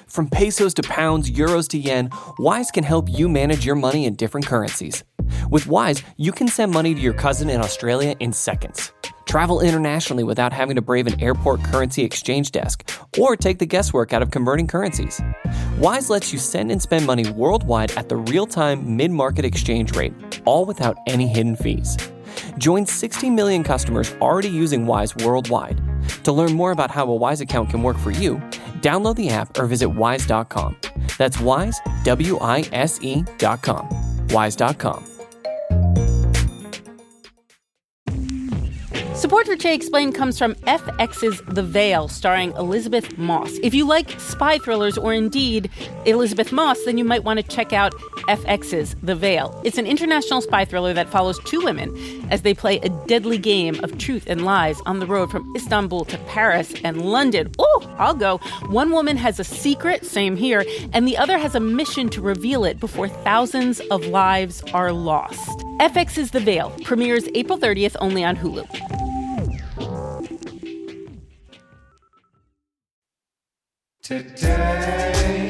From pesos to pounds, euros to yen, Wise can help you manage your money in different currencies. With Wise, you can send money to your cousin in Australia in seconds. Travel internationally without having to brave an airport currency exchange desk or take the guesswork out of converting currencies. Wise lets you send and spend money worldwide at the real-time mid-market exchange rate, all without any hidden fees. Join 60 million customers already using Wise worldwide. To learn more about how a Wise account can work for you, download the app or visit wise.com. That's Wise, WISE.com. Wise.com. Support for Che Explained comes from FX's The Veil, starring Elizabeth Moss. If you like spy thrillers or indeed Elizabeth Moss, then you might want to check out FX's The Veil. It's an international spy thriller that follows two women as they play a deadly game of truth and lies on the road from Istanbul to Paris and London. Oh, I'll go. One woman has a secret, same here, and the other has a mission to reveal it before thousands of lives are lost. FX's The Veil premieres April 30th only on Hulu. Today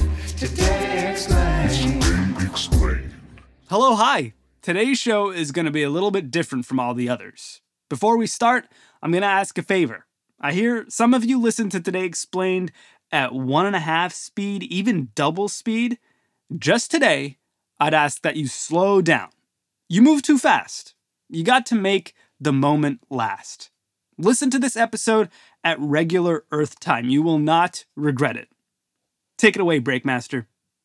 Explain. Hello, hi. Today's show is going to be a little bit different from all the others. Before we start, I'm going to ask a favor. I hear some of you listen to Today Explained at 1.5 speed, even double speed. Just today, I'd ask that you slow down. You move too fast. You got to make the moment last. Listen to this episode at regular Earth time. You will not regret it. Take it away, Breakmaster.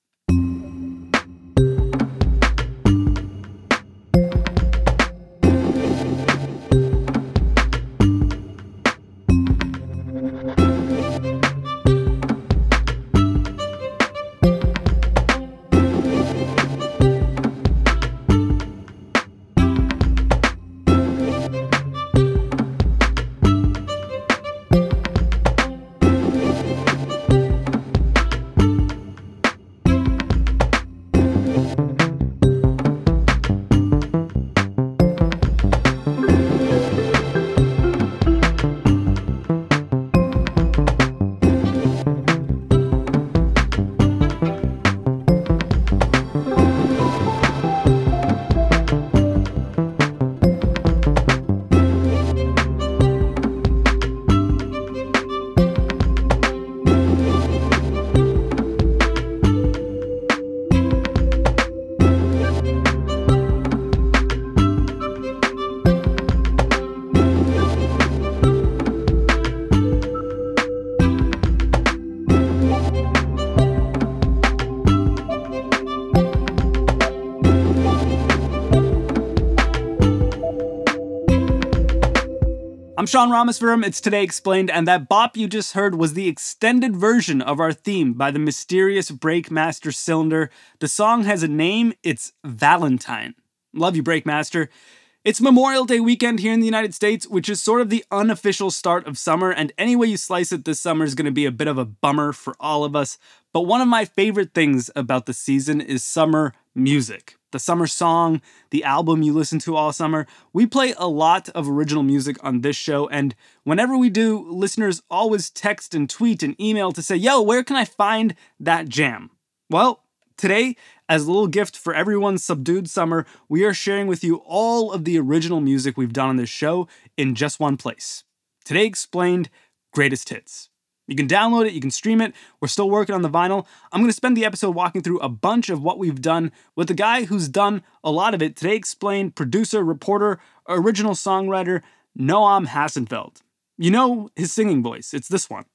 I'm Sean Rameswaram, it's Today Explained, and that bop you just heard was the extended version of our theme by the mysterious Breakmaster Cylinder. The song has a name, it's Valentine. Love you, Breakmaster. It's Memorial Day weekend here in the United States, which is sort of the unofficial start of summer, and any way you slice it, this summer is going to be a bit of a bummer for all of us. But one of my favorite things about the season is summer music. The summer song, the album you listen to all summer. We play a lot of original music on this show, and whenever we do, listeners always text and tweet and email to say, yo, where can I find that jam? Well, today, as a little gift for everyone's subdued summer, we are sharing with you all of the original music we've done on this show in just one place. Today Explained Greatest Hits. You can download it, you can stream it. We're still working on the vinyl. I'm going to spend the episode walking through a bunch of what we've done with the guy who's done a lot of it. Today Explained producer, reporter, original songwriter, Noam Hassenfeld. You know his singing voice. It's this one.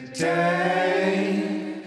Today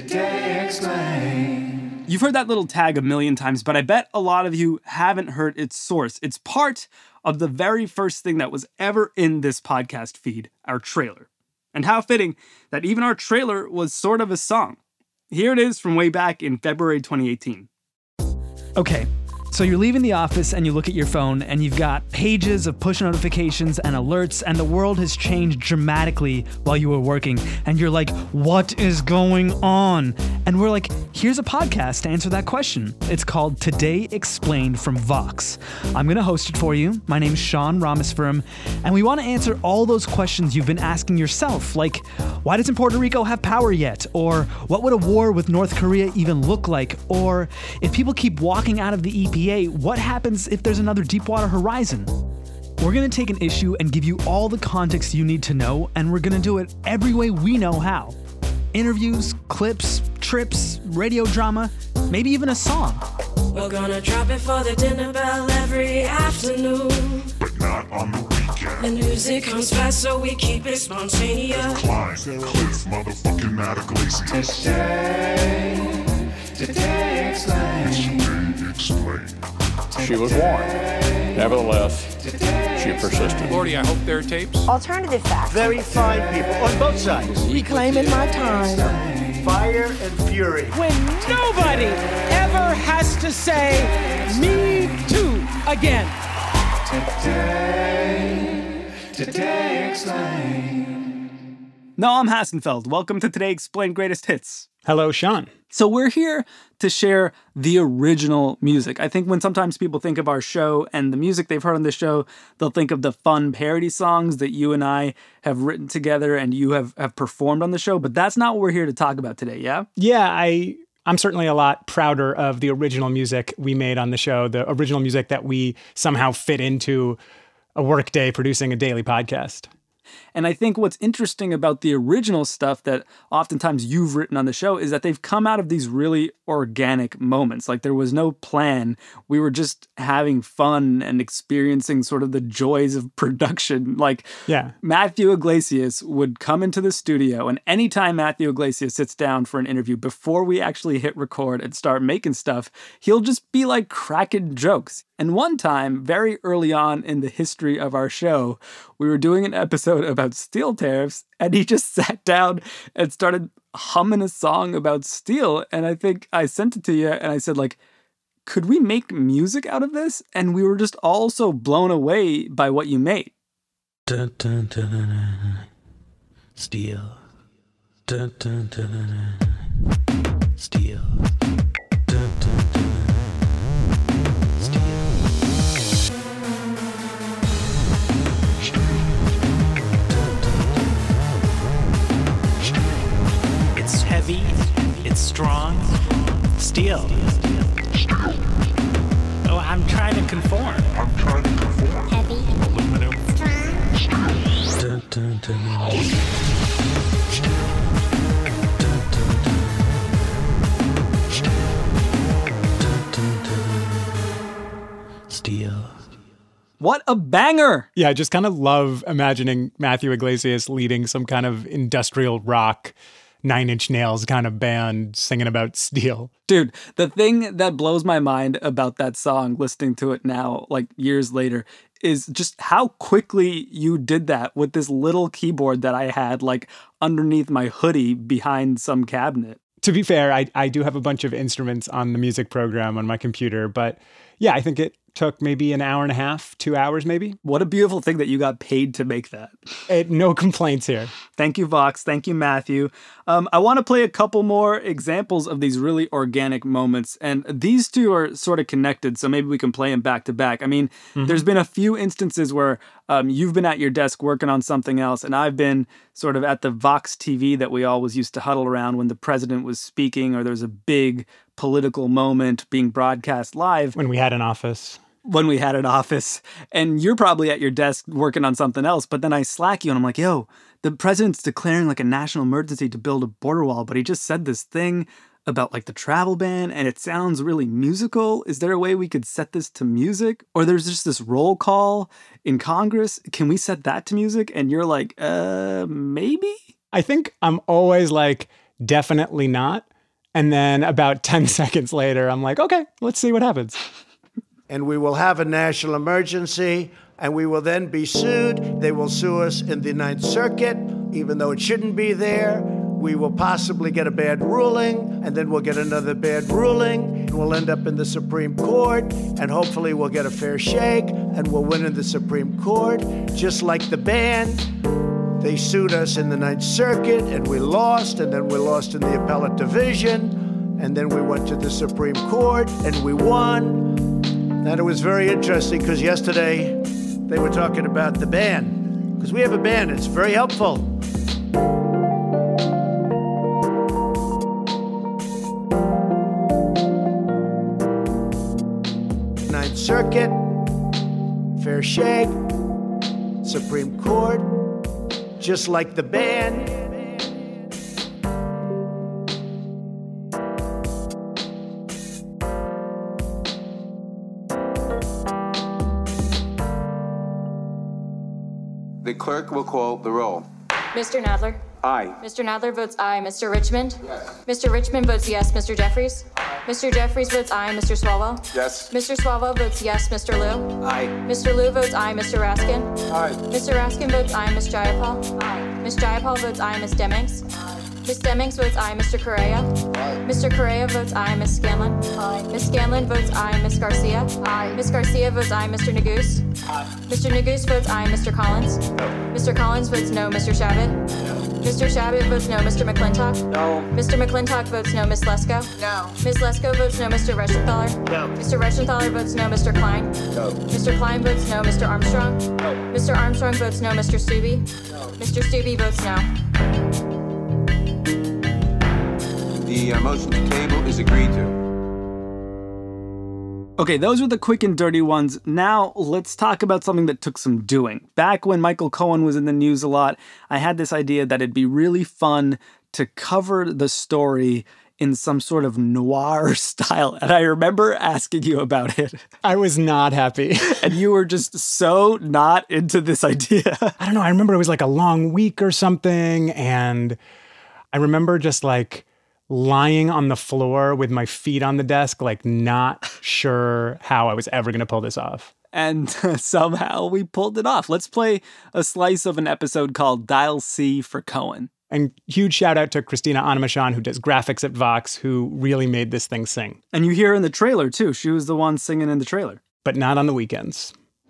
Explained. You've heard that little tag a million times, but I bet a lot of you haven't heard its source. It's part of the very first thing that was ever in this podcast feed, our trailer. And how fitting that even our trailer was sort of a song. Here it is from way back in February 2018. Okay, so you're leaving the office and you look at your phone and you've got pages of push notifications and alerts, and the world has changed dramatically while you were working. And you're like, what is going on? And we're like, here's a podcast to answer that question. It's called Today Explained from Vox. I'm going to host it for you. My name's Sean Rameswaram, and we want to answer all those questions you've been asking yourself, like, why doesn't Puerto Rico have power yet? Or what would a war with North Korea even look like? Or if people keep walking out of the EPA, what happens if there's another Deepwater Horizon? We're going to take an issue and give you all the context you need to know, and we're going to do it every way we know how. Interviews, clips, trips, radio drama, maybe even a song. We're gonna drop it for the dinner bell every afternoon. But not on the weekend. The music comes fast, so we keep it spontaneous. Klein, Cliff, motherfucking Matt Iglesias. Today Explained. She was warned. Nevertheless, she persisted. Lordy, I hope there are tapes. Alternative facts. Very fine people on both sides. Reclaiming my time. Fire and fury. When nobody ever has to say, me too, again. Today Explained. Noam Hassenfeld, welcome to Today Explained Greatest Hits. Hello, Sean. So we're here to share the original music. I think when sometimes people think of our show and the music they've heard on this show, they'll think of the fun parody songs that you and I have written together and you have performed on the show, but that's not what we're here to talk about today, yeah? Yeah, I'm certainly a lot prouder of the original music we made on the show, the original music that we somehow fit into a workday producing a daily podcast. And I think what's interesting about the original stuff that oftentimes you've written on the show is that they've come out of these really organic moments. Like there was no plan. We were just having fun and experiencing sort of the joys of production. Like Matthew Iglesias would come into the studio, and anytime Matthew Iglesias sits down for an interview, before we actually hit record and start making stuff, he'll just be like cracking jokes. And one time, very early on in the history of our show, we were doing an episode about steel tariffs, and he just sat down and started humming a song about steel. And I think I sent it to you, and I said, like, could we make music out of this? And we were just all so blown away by what you made. Dun, dun, dun, dun, dun. Steel. Dun, dun, dun, dun, dun. Steel. Dun, dun, dun, dun. It's heavy, it's strong, steel. Oh, I'm trying to conform. Heavy, aluminum, strong, dun, dun, dun. Steel. What a banger! Yeah, I just kind of love imagining Matthew Iglesias leading some kind of industrial rock, Nine Inch Nails kind of band singing about steel. Dude, the thing that blows my mind about that song, listening to it now, like years later, is just how quickly you did that with this little keyboard that I had like underneath my hoodie behind some cabinet. To be fair, I do have a bunch of instruments on the music program on my computer, but yeah, I think it took maybe an hour and a half, 2 hours maybe. What a beautiful thing that you got paid to make that. No complaints here. Thank you, Vox. Thank you, Matthew. I want to play a couple more examples of these really organic moments, and these two are sort of connected, so maybe we can play them back to back. I mean, there's been a few instances where you've been at your desk working on something else, and I've been sort of at the Vox TV that we always used to huddle around when the president was speaking or there was a big political moment being broadcast live. When we had an office. And you're probably at your desk working on something else, but then I Slack you and I'm like, yo, the president's declaring like a national emergency to build a border wall, but he just said this thing about like the travel ban and it sounds really musical. Is there a way we could set this to music? Or there's just this roll call in Congress. Can we set that to music? And you're like, maybe? I think I'm always like, definitely not. And then about 10 seconds later, I'm like, okay, let's see what happens. And we will have a national emergency, and we will then be sued. They will sue us in the Ninth Circuit, even though it shouldn't be there. We will possibly get a bad ruling, and then we'll get another bad ruling, and we'll end up in the Supreme Court, and hopefully we'll get a fair shake, and we'll win in the Supreme Court, just like the ban. They sued us in the Ninth Circuit, and we lost, and then we lost in the appellate division, and then we went to the Supreme Court, and we won. And it was very interesting, because yesterday they were talking about the ban, because we have a ban. It's very helpful. Ninth Circuit, fair shake, Supreme Court, just like the ban. The clerk will call the roll. Mr. Nadler? Aye. Mr. Nadler votes aye. Mr. Richmond? Yes. Mr. Richmond votes yes. Mr. Jeffries? Mr. Jeffries votes aye. Mr. Swalwell? Yes. Mr. Swalwell votes yes. Mr. Liu? Aye. Mr. Liu votes aye. Mr. Raskin? Aye. Mr. Raskin votes aye. Ms. Jayapal? Aye. Ms. Jayapal votes aye. Ms. Demings? Aye. Ms. Demings votes aye. Mr. Correa? Aye. Mr. Correa votes aye. Ms. Scanlon? Aye. Ms. Scanlon votes aye. Ms. Garcia? Aye. Ms. Garcia votes aye. Mr. Neguse? Aye. Mr. Neguse votes aye. Mr. Collins? No. Mr. Collins votes no. Mr. Shabbat? No. Mr. Shabbat votes no. Mr. McClintock? No. Mr. McClintock votes no. Ms. Lesko? No. Ms. Lesko votes no. Mr. Reschenthaler? No. Mr. Reschenthaler votes no. Mr. Klein? No. Mr. Klein votes no. Mr. Armstrong? No. Mr. Armstrong votes no. Mr. Stubbe? No. Mr. Stubbe votes no. The motion to table is agreed to. Okay, those were the quick and dirty ones. Now let's talk about something that took some doing. Back when Michael Cohen was in the news a lot, I had this idea that it'd be really fun to cover the story in some sort of noir style. And I remember asking you about it. I was not happy. And you were just so not into this idea. I don't know. I remember it was like a long week or something. And I remember just like lying on the floor with my feet on the desk, like not sure how I was ever going to pull this off. And somehow we pulled it off. Let's play a slice of an episode called Dial C for Cohen. And huge shout out to Christina Anamachan, who does graphics at Vox, who really made this thing sing. And you hear her in the trailer, too. She was the one singing in the trailer. But not on the weekends.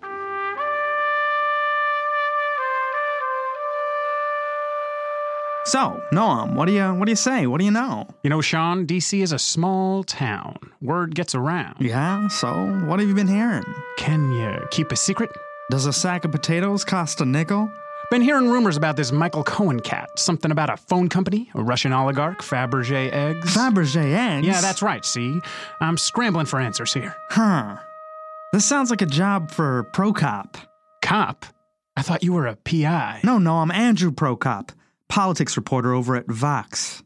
So, Noam, what do you say? What do you know? You know, Sean, D.C. is a small town. Word gets around. Yeah, so what have you been hearing? Can you keep a secret? Does a sack of potatoes cost a nickel? Been hearing rumors about this Michael Cohen cat. Something about a phone company, a Russian oligarch, Fabergé eggs. Fabergé eggs? Yeah, that's right, see? I'm scrambling for answers here. Huh. This sounds like a job for Prokop. Cop? I thought you were a PI. No, I'm Andrew Prokop, politics reporter over at Vox.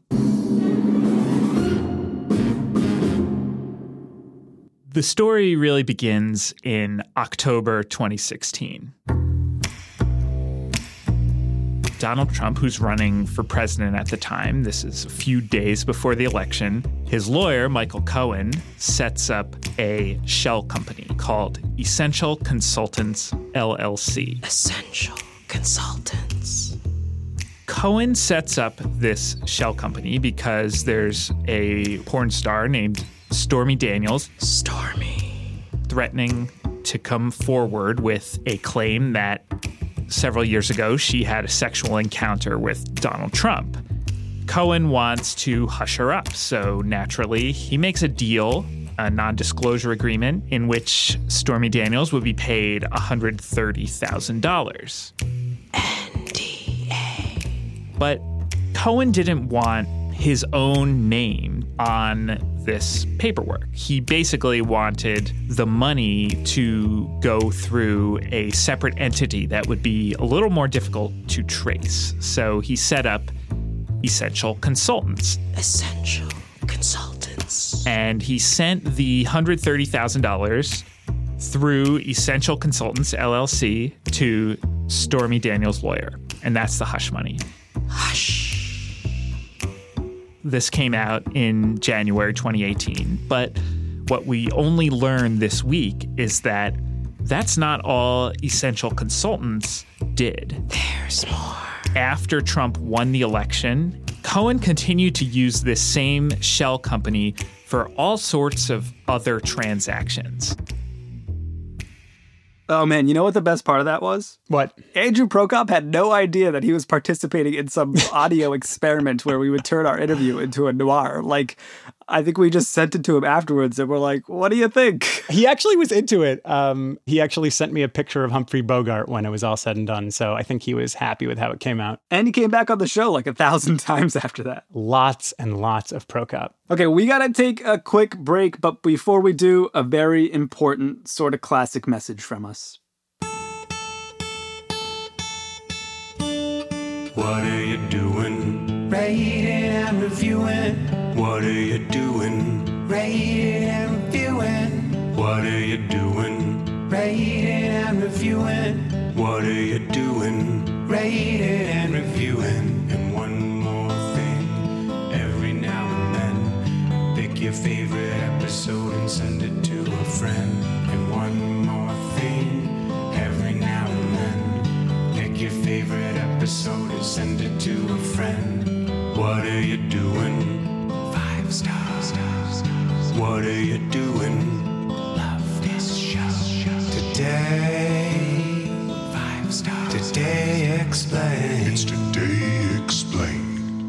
The story really begins in October 2016. Donald Trump, who's running for president at the time, this is a few days before the election, his lawyer, Michael Cohen, sets up a shell company called Essential Consultants, LLC. Essential Consultants. Cohen sets up this shell company because there's a porn star named Stormy Daniels. Stormy. Threatening to come forward with a claim that several years ago, she had a sexual encounter with Donald Trump. Cohen wants to hush her up, so naturally, he makes a deal, a non-disclosure agreement, in which Stormy Daniels would be paid $130,000. NDA. But Cohen didn't want his own name on this paperwork. He basically wanted the money to go through a separate entity that would be a little more difficult to trace. So he set up Essential Consultants. Essential Consultants. And he sent the $130,000 through Essential Consultants, LLC, to Stormy Daniels' lawyer. And that's the hush money. Hush. This came out in January 2018, but what we only learned this week is that that's not all Essential Consultants did. There's more. After Trump won the election, Cohen continued to use this same shell company for all sorts of other transactions. Oh man, you know what the best part of that was? What? Andrew Prokop had no idea that he was participating in some audio experiment where we would turn our interview into a noir. Like, I think we just sent it to him afterwards and we're like, what do you think? He actually was into it. He actually sent me a picture of Humphrey Bogart when it was all said and done. So I think he was happy with how it came out. And he came back on the show like 1,000 times after that. Lots and lots of Prokop. Okay, we gotta take a quick break, but before we do, a very important sort of classic message from us. What are you doing? Rating and reviewing. What are you doing? Rating and reviewing. What are you doing? Rating and reviewing. What are you doing? Rating and reviewing. And one more thing, every now and then, pick your favorite episode and send it to a friend. And one more thing, every now and then, pick your favorite episode and send it to a friend. What are you doing? 5 stars. What are you doing? Love this show. Today, 5 stars. Today Explained. It's Today Explained.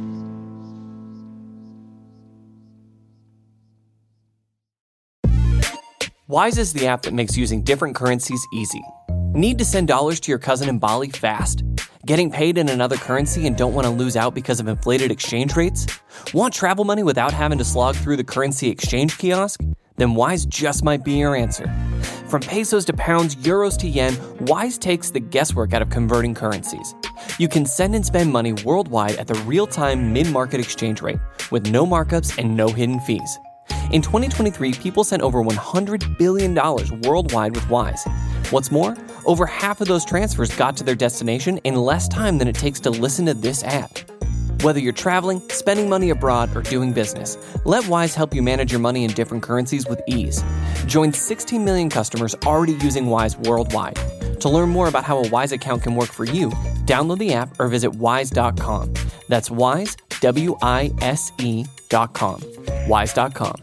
Wise is the app that makes using different currencies easy. Need to send dollars to your cousin in Bali fast? Getting paid in another currency and don't want to lose out because of inflated exchange rates? Want travel money without having to slog through the currency exchange kiosk? Then Wise just might be your answer. From pesos to pounds, euros to yen, Wise takes the guesswork out of converting currencies. You can send and spend money worldwide at the real-time mid-market exchange rate with no markups and no hidden fees. In 2023, people sent over $100 billion worldwide with Wise. What's more, over half of those transfers got to their destination in less time than it takes to listen to this app. Whether you're traveling, spending money abroad, or doing business, let Wise help you manage your money in different currencies with ease. Join 16 million customers already using Wise worldwide. To learn more about how a Wise account can work for you, download the app or visit wise.com. That's Wise, WISE.com. Wise.com.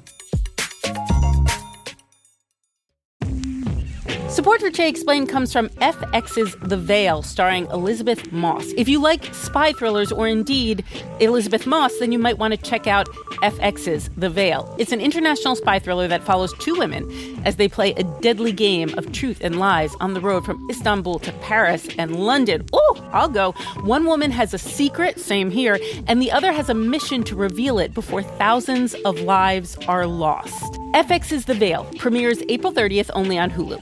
Support for Jay Explained comes from FX's The Veil, starring Elizabeth Moss. If you like spy thrillers or indeed Elizabeth Moss, then you might want to check out FX's The Veil. It's an international spy thriller that follows 2 women as they play a deadly game of truth and lies on the road from Istanbul to Paris and London. Oh, I'll go. One woman has a secret, same here, and the other has a mission to reveal it before thousands of lives are lost. FX's The Veil premieres April 30th only on Hulu.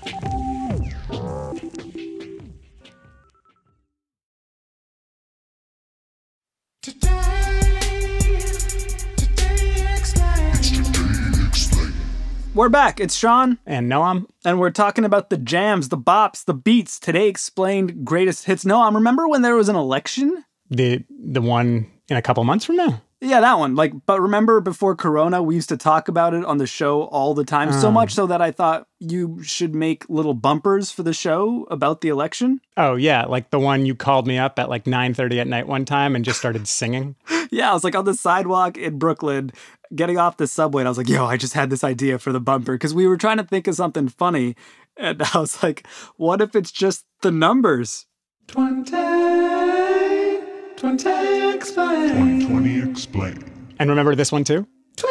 We're back. It's Sean. And Noam. And we're talking about the jams, the bops, the beats. Today Explained greatest hits. Noam, remember when there was an election? The one in a couple months from now? Yeah, that one. But remember before Corona, we used to talk about it on the show all the time. So much so that I thought you should make little bumpers for the show about the election. Oh, yeah. Like the one you called me up at like 9:30 at night one time and just started singing. Yeah, I was like on the sidewalk in Brooklyn, getting off the subway. And I was like, yo, I just had this idea for the bumper. Because we were trying to think of something funny. And I was like, what if it's just the numbers? 2020 Explained. 2020 Explained. And remember this one too?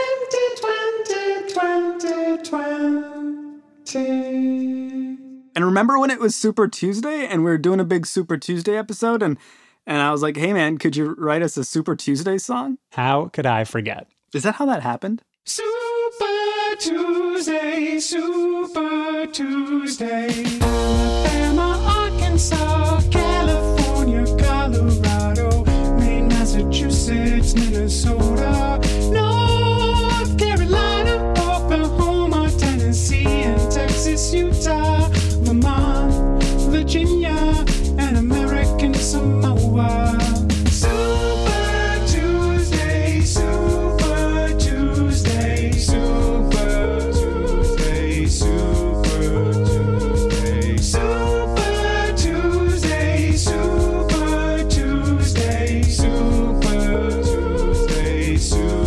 2020. And remember when it was Super Tuesday and we were doing a big Super Tuesday episode and I was like, hey man, could you write us a Super Tuesday song? How could I forget? Is that how that happened? Super Tuesday, Super Tuesday. Alabama, Arkansas, California, Colorado, Maine, Massachusetts, Minnesota, North Carolina, Oklahoma, Tennessee, and Texas, Utah, Vermont, Virginia, and American Samoa. Super Tuesday, Super Tuesday, Super Tuesday, Super Tuesday, Super Tuesday, Super Tuesday, Super Tuesday, Super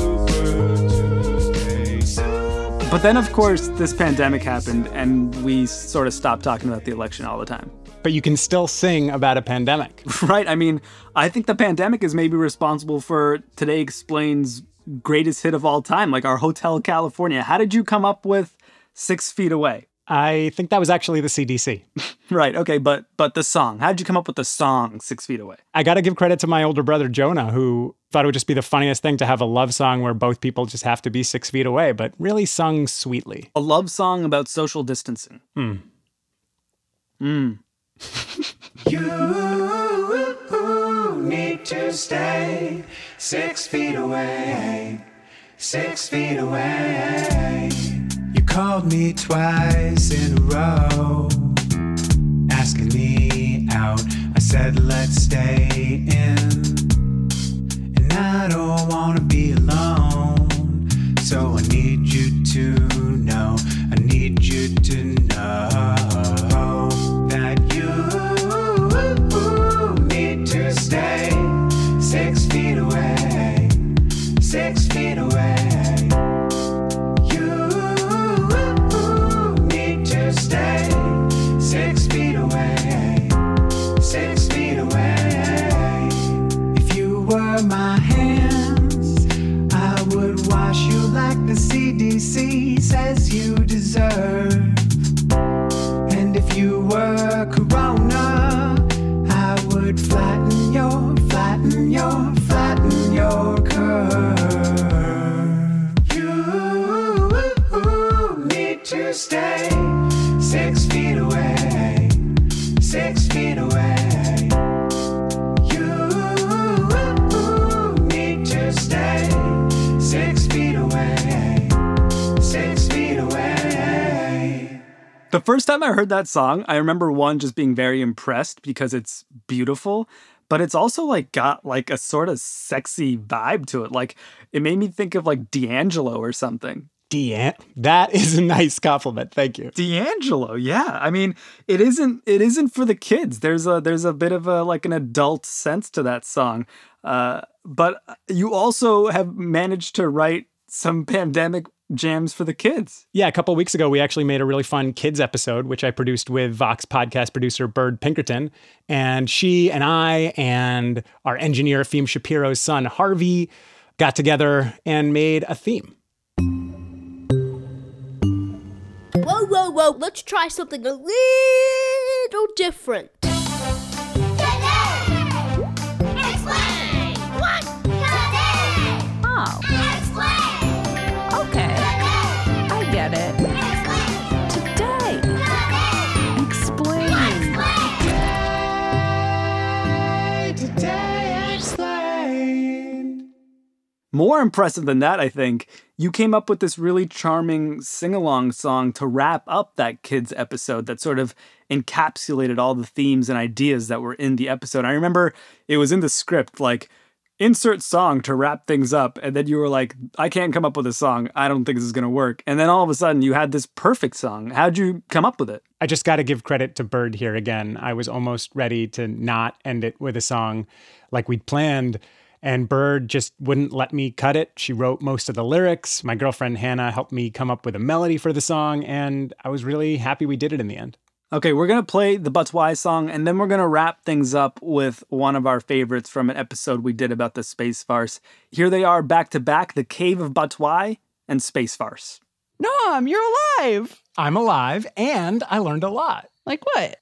But then, of course, this pandemic happened and we sort of stopped talking about the election all the time. But you can still sing about a pandemic. Right. I mean, I think the pandemic is maybe responsible for Today Explain's greatest hit of all time, like our Hotel California. How did you come up with 6 Feet Away? I think that was actually the CDC. Right. Okay. But the song, how did you come up with the song 6 Feet Away? I got to give credit to my older brother, Jonah, who thought it would just be the funniest thing to have a love song where both people just have to be 6 feet away, but really sung sweetly. A love song about social distancing. You need to stay 6 feet away, 6 feet away. You called me twice in a row, asking me out. I said, let's stay in. And I don't wanna be alone, so I need you to know, I need you to know that you need to stay 6 feet away, 6 feet away. You need to stay 6 feet away, 6 feet away. If you were my hands, I would wash you like the CDC says you deserve. And if you were Corona, I would flatten your curve. You need to stay 6 feet away, 6 feet away. You need to stay 6 feet away, 6 feet away. The first time I heard that song, I remember one, just being very impressed because it's beautiful, but it's also like got like a sort of sexy vibe to it. Like it made me think of like D'Angelo or something. That is a nice compliment. Thank you. D'Angelo, yeah. I mean, it isn't for the kids. There's a bit of a like an adult sense to that song. But you also have managed to write some pandemic jams for the kids. Yeah, a couple of weeks ago, we actually made a really fun kids episode, which I produced with Vox podcast producer Bird Pinkerton. And she and I and our engineer, Efim Shapiro's son, Harvey, got together and made a theme. Whoa, whoa, whoa, let's try something a little different. More impressive than that, I think, you came up with this really charming sing-along song to wrap up that kids episode that sort of encapsulated all the themes and ideas that were in the episode. I remember it was in the script, like, insert song to wrap things up, and then you were like, I can't come up with a song. I don't think this is going to work. And then all of a sudden, you had this perfect song. How'd you come up with it? I just got to give credit to Bird here again. I was almost ready to not end it with a song like we'd planned, and Bird just wouldn't let me cut it. She wrote most of the lyrics. My girlfriend Hannah helped me come up with a melody for the song, and I was really happy we did it in the end. Okay, we're going to play the Butts Why song, and then we're going to wrap things up with one of our favorites from an episode we did about the space farce. Here they are back to back, The Cave of Butts Why and Space Farce. Nom, you're alive! I'm alive, and I learned a lot. Like what?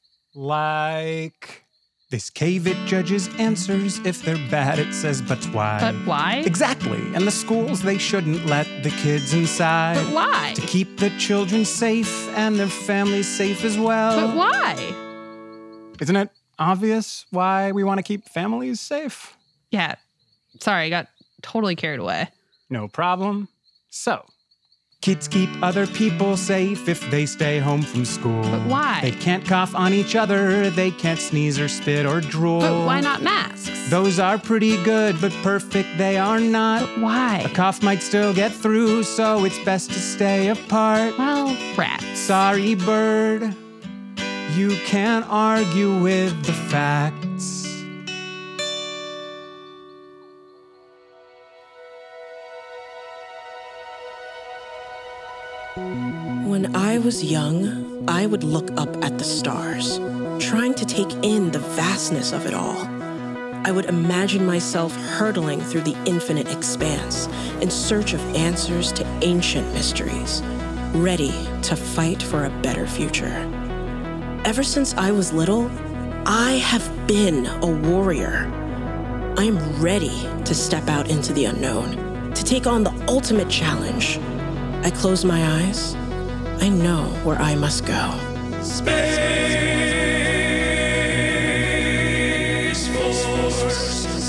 Like... This cave, it judges answers. If they're bad, it says, but why? But why? Exactly. And the schools, they shouldn't let the kids inside. But why? To keep the children safe and their families safe as well. But why? Isn't it obvious why we want to keep families safe? Yeah. Sorry, I got totally carried away. No problem. So, kids keep other people safe if they stay home from school. But why? They can't cough on each other. They can't sneeze or spit or drool. But why not masks? Those are pretty good, but perfect they are not. But why? A cough might still get through, so it's best to stay apart. Well, rats. Sorry, Bird. You can't argue with the facts. When I was young, I would look up at the stars, trying to take in the vastness of it all. I would imagine myself hurtling through the infinite expanse in search of answers to ancient mysteries, ready to fight for a better future. Ever since I was little, I have been a warrior. I am ready to step out into the unknown, to take on the ultimate challenge. I close my eyes. I know where I must go. Space Force,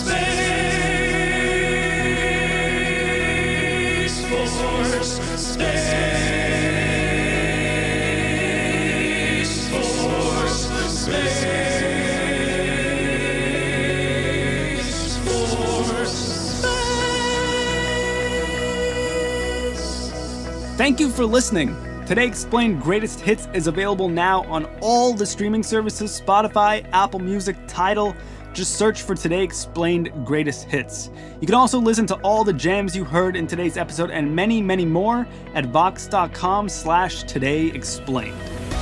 Space Force, Space Force, Space Force. Thank you for listening. Today Explained Greatest Hits is available now on all the streaming services, Spotify, Apple Music, Tidal. Just search for Today Explained Greatest Hits. You can also listen to all the jams you heard in today's episode and many, many more at vox.com/todayexplained.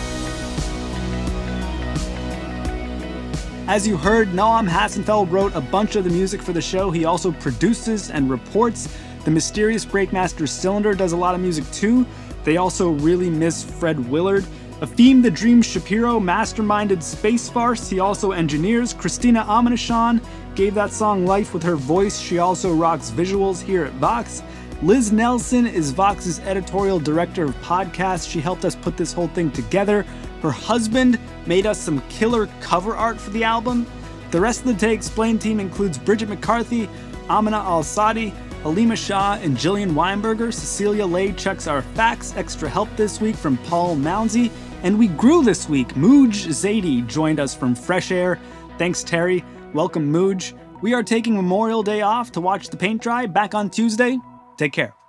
As you heard, Noam Hassenfeld wrote a bunch of the music for the show. He also produces and reports. The Mysterious Breakmaster Cylinder does a lot of music too. They also really miss Fred Willard. Efim the Dream Shapiro masterminded Space Farce. He also engineers. Christina Amanashan gave that song life with her voice. She also rocks visuals here at Vox. Liz Nelson is Vox's editorial director of podcasts. She helped us put this whole thing together. Her husband made us some killer cover art for the album. The rest of the Today Explained team includes Bridget McCarthy, Amina Al-Sadi, Halima Shah and Jillian Weinberger. Cecilia Lay checks our facts. Extra help this week from Paul Mounsey. And we grew this week. Mooj Zaidi joined us from Fresh Air. Thanks, Terry. Welcome, Mooj. We are taking Memorial Day off to watch the paint dry. Back on Tuesday. Take care.